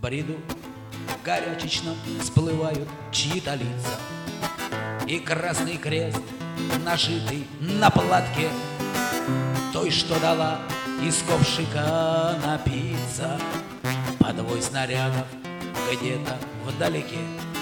бреду горячечно всплывают чьи-то лица, и красный крест, нашитый на платке той, что дала из ковшика напиться. Подвой снарядов где-то вдалеке,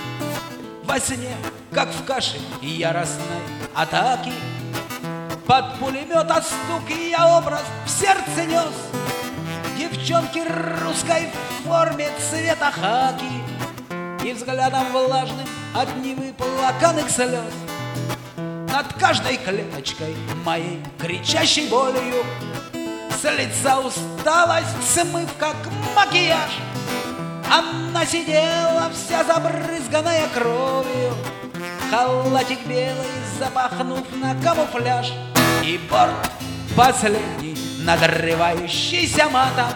во сне, как в каше яростной атаки, под пулемета стук и я образ в сердце нес девчонки русской в форме цвета хаки, и взглядом влажным от невыплаканных слез над каждой клеточкой моей кричащей болью с лица усталость смыв, как макияж. Она сидела вся забрызганная кровью, халатик белый запахнув на камуфляж, и борт последний, надрывающийся матом,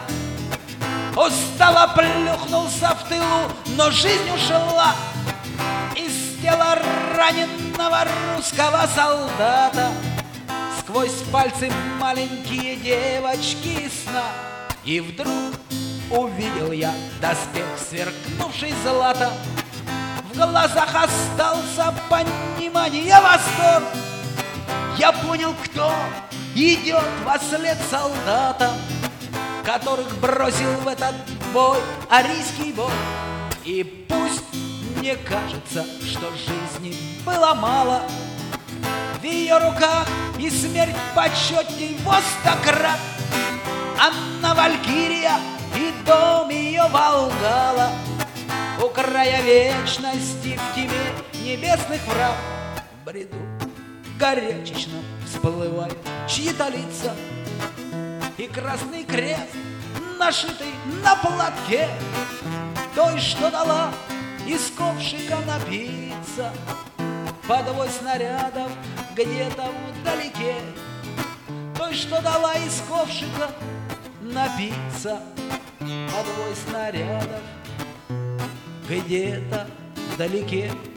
устало плюхнулся в тылу, но жизнь ушла из тела раненого русского солдата. Сквозь пальцы маленькие девочки сна, и вдруг увидел я доспех, сверкнувший злато. В глазах остался понимание, восторг. Я понял, кто идет вослед солдатам, которых бросил в этот бой арийский бог. И пусть мне кажется, что жизни было мало, в ее руках и смерть почетней во 100 крат. Анна Валькирия и дом ее Волгала, у края вечности в тьме небесных врат. В бреду горячечно всплывают чьи-то лица, и красный крест, нашитый на платке той, что дала из ковшика напиться. Подвой снарядов где-то вдалеке той, что дала из ковшика напиться. Подвой снарядов где-то вдалеке.